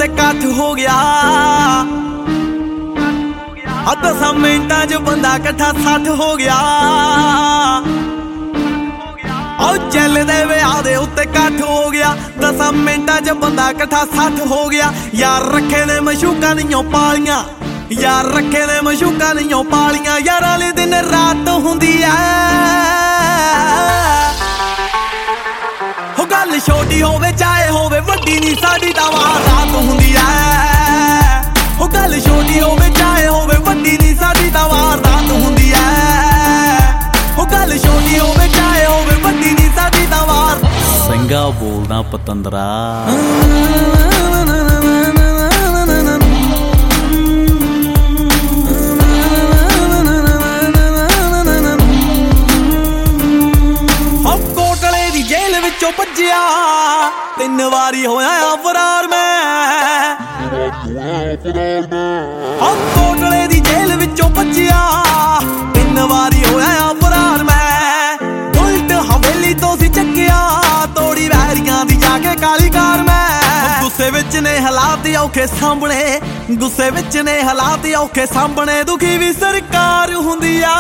उत्ते कट हो गया। 10 मिंटां च बंदा कट्ठा 60 हो गया। चलदे विआह दे उत्ते कट हो गया। 10 मिंटां च बंदा कट्ठा 60 हो गया। यार रखे ने मशूकां दियां पालियां, यार रखे ने मशूकां दियां पालियां। यार वाले दिन रात हुंदी ऐ, हो गल छोटी होवे चाहे होवे वड्डी नी साडी तां रात हुंदी ऐ। हो गल छोटी होवे चाहे होवे वड्डी नी साडी तां रात हुंदी ऐ। हो गल छोटी होवे चाहे होवे वड्डी नी साडी तां वार। संगा बोलदा पतंदरा। कोटले दी जेल विचों भज्जिया 3 वारी होया फरार मैं। कोटले दी जेल विचों भज्जिया 3 वारी होया फरार मैं। उल्ट हवेली तो सी चक्किया तोड़ी वैरियां दी जाके काली कार मैं। गुस्से विच ने हालात औखे सामने, गुस्से विच ने हालात औखे सामने। दुखी भी सरकार हुंदी आ।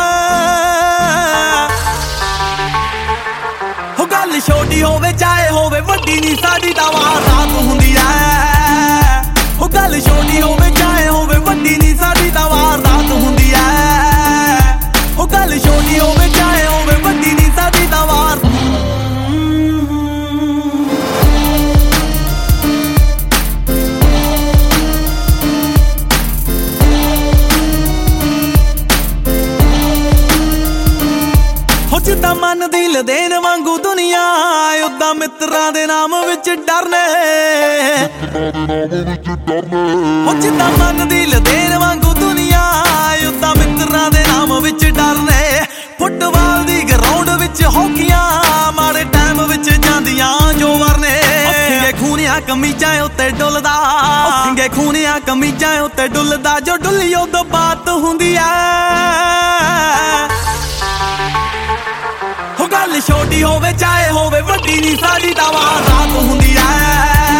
हो गल छोटी होवे चाहे होवे वड्डी नी साडी तां रात हुंदी ऐ। हो गल छोटी होवे चाहे होवे वड्डी नी साडी तां रात हुंदी ऐ। हो गल छोटी होवे चाहे होवे वड्डी नी साडी तां वार। हो जिद्दां मन दिल देन वांगू दुनिया उद्दां मित्रां दे नाम विच डरने। हो जिद्दां मन दिल देन वांगू दुनिया उद्दां मित्रां दे नाम विच डरने। फुटबाल दी ग्राउंड विच हॉकियां माड़े टाइम विच जांदियां जो वरने। सिंगे खूनिया कमीजां उत्ते डुलदा, सिंगे खूनिया कमीजां उत्ते डुलदा। जो डुल्ली उदों बात हुंदी ऐ। हो गल छोटी होवे चाहे होवे वड्डी नी साडी तां रात हुंदी ऐ।